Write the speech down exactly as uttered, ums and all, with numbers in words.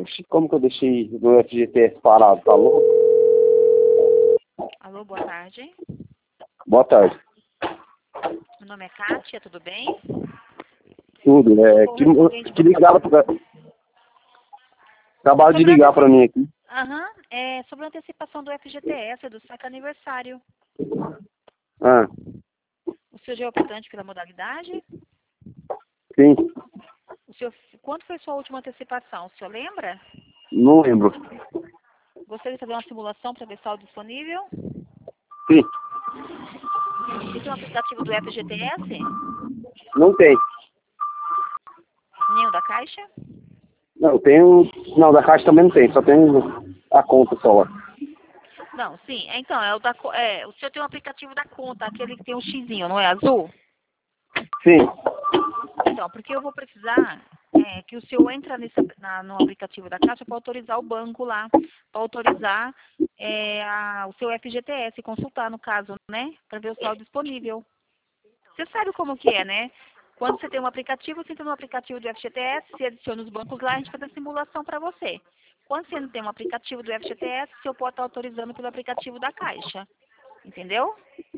Oxe, como que eu deixei o F G T S parado, tá louco? Alô, boa tarde. Boa tarde. Meu nome é Kátia, tudo bem? Tudo, é, que, que ligaram pra... Acabaram de Sobre ligar pra mim aqui. Aham, é sobre a antecipação do F G T S, do saque aniversário. Ah, O senhor já é optante pela modalidade? sim, O senhor, quanto foi sua última antecipação? O senhor lembra? não lembro. Gostaria de fazer uma simulação para ver saldo disponível? Sim, Você tem um aplicativo do F G T S? não tem. Nenhum da Caixa? Não, tenho... Não, da Caixa também não tem, só tem a conta só lá. Não, sim. Então, é o da co- é, o senhor tem um aplicativo da conta, aquele que tem um xizinho, não é azul? Sim, Então, porque eu vou precisar é, que o senhor entre nesse, na, no aplicativo da Caixa para autorizar o banco lá, para autorizar é, a- o seu F G T S, consultar no caso, né? Para ver o saldo disponível. Você sabe como que é, né? Quando você tem um aplicativo, você entra no aplicativo do F G T S, você adiciona os bancos lá, a gente faz a simulação para você. Quando você não tem um aplicativo do F G T S, o senhor pode estar autorizando pelo aplicativo da Caixa. Entendeu?